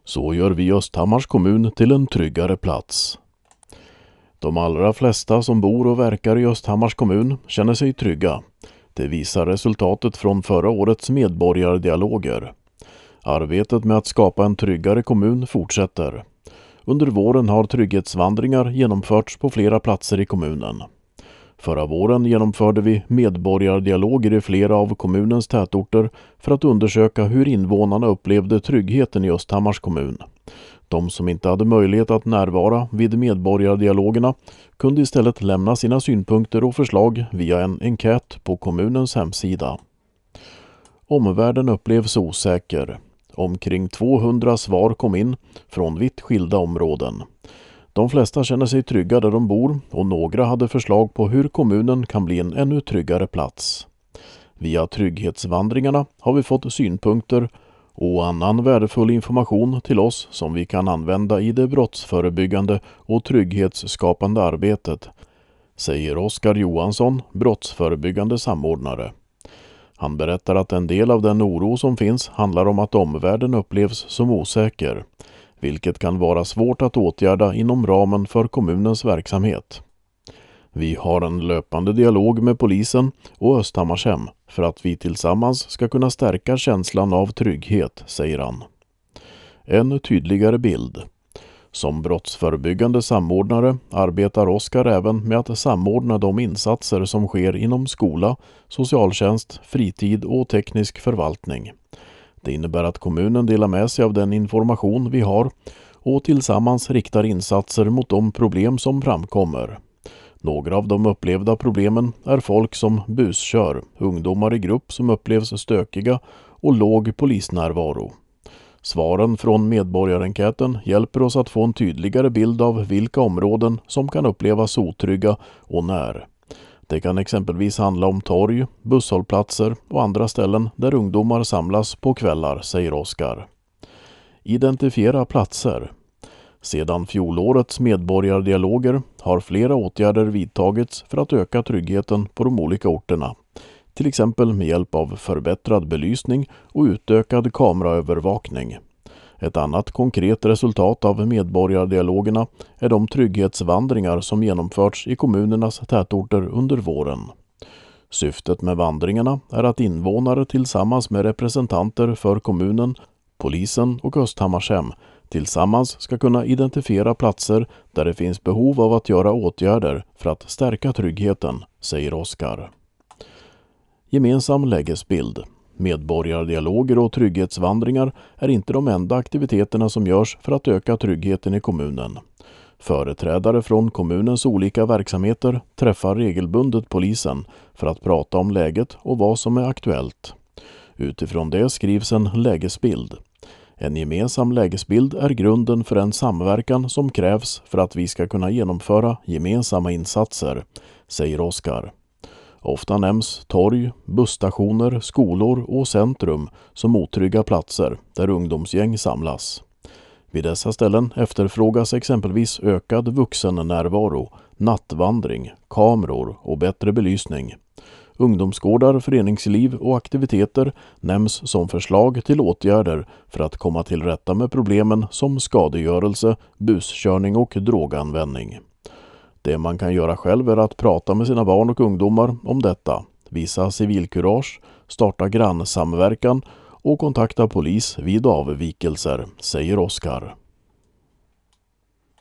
Så gör vi Östhammars kommun till en tryggare plats. De allra flesta som bor och verkar i Östhammars kommun känner sig trygga. Det visar resultatet från förra årets medborgardialoger. Arbetet med att skapa en tryggare kommun fortsätter. Under våren har trygghetsvandringar genomförts på flera platser i kommunen. Förra våren genomförde vi medborgardialoger i flera av kommunens tätorter för att undersöka hur invånarna upplevde tryggheten i Östhammars kommun. De som inte hade möjlighet att närvara vid medborgardialogerna kunde istället lämna sina synpunkter och förslag via en enkät på kommunens hemsida. Omvärlden upplevs osäker. Omkring 200 svar kom in från vitt skilda områden. De flesta känner sig trygga där de bor och några hade förslag på hur kommunen kan bli en ännu tryggare plats. Via trygghetsvandringarna har vi fått synpunkter och annan värdefull information till oss som vi kan använda i det brottsförebyggande och trygghetsskapande arbetet, säger Oskar Johansson, brottsförebyggande samordnare. Han berättar att en del av den oro som finns handlar om att omvärlden upplevs som osäker, vilket kan vara svårt att åtgärda inom ramen för kommunens verksamhet. Vi har en löpande dialog med polisen och Östhammarshem för att vi tillsammans ska kunna stärka känslan av trygghet, säger han. En tydligare bild. Som brottsförebyggande samordnare arbetar Oskar även med att samordna de insatser som sker inom skola, socialtjänst, fritid och teknisk förvaltning. Det innebär att kommunen delar med sig av den information vi har och tillsammans riktar insatser mot de problem som framkommer. Några av de upplevda problemen är folk som buskör, ungdomar i grupp som upplevs stökiga och låg polisnärvaro. Svaren från medborgarenkäten hjälper oss att få en tydligare bild av vilka områden som kan upplevas otrygga och när. Det kan exempelvis handla om torg, busshållplatser och andra ställen där ungdomar samlas på kvällar, säger Oskar. Identifiera platser. Sedan fjolårets medborgardialoger har flera åtgärder vidtagits för att öka tryggheten på de olika orterna. Till exempel med hjälp av förbättrad belysning och utökad kameraövervakning. Ett annat konkret resultat av medborgardialogerna är de trygghetsvandringar som genomförts i kommunernas tätorter under våren. Syftet med vandringarna är att invånare tillsammans med representanter för kommunen, polisen och Östhammarshem tillsammans ska kunna identifiera platser där det finns behov av att göra åtgärder för att stärka tryggheten, säger Oskar. Gemensam lägesbild. Medborgardialoger och trygghetsvandringar är inte de enda aktiviteterna som görs för att öka tryggheten i kommunen. Företrädare från kommunens olika verksamheter träffar regelbundet polisen för att prata om läget och vad som är aktuellt. Utifrån det skrivs en lägesbild. En gemensam lägesbild är grunden för en samverkan som krävs för att vi ska kunna genomföra gemensamma insatser, säger Oskar. Ofta nämns torg, busstationer, skolor och centrum som otrygga platser där ungdomsgäng samlas. Vid dessa ställen efterfrågas exempelvis ökad vuxennärvaro, nattvandring, kameror och bättre belysning. Ungdomsgårdar, föreningsliv och aktiviteter nämns som förslag till åtgärder för att komma till rätta med problemen som skadegörelse, buskörning och droganvändning. Det man kan göra själv är att prata med sina barn och ungdomar om detta, visa civilkurage, starta grannsamverkan och kontakta polis vid avvikelser, säger Oskar.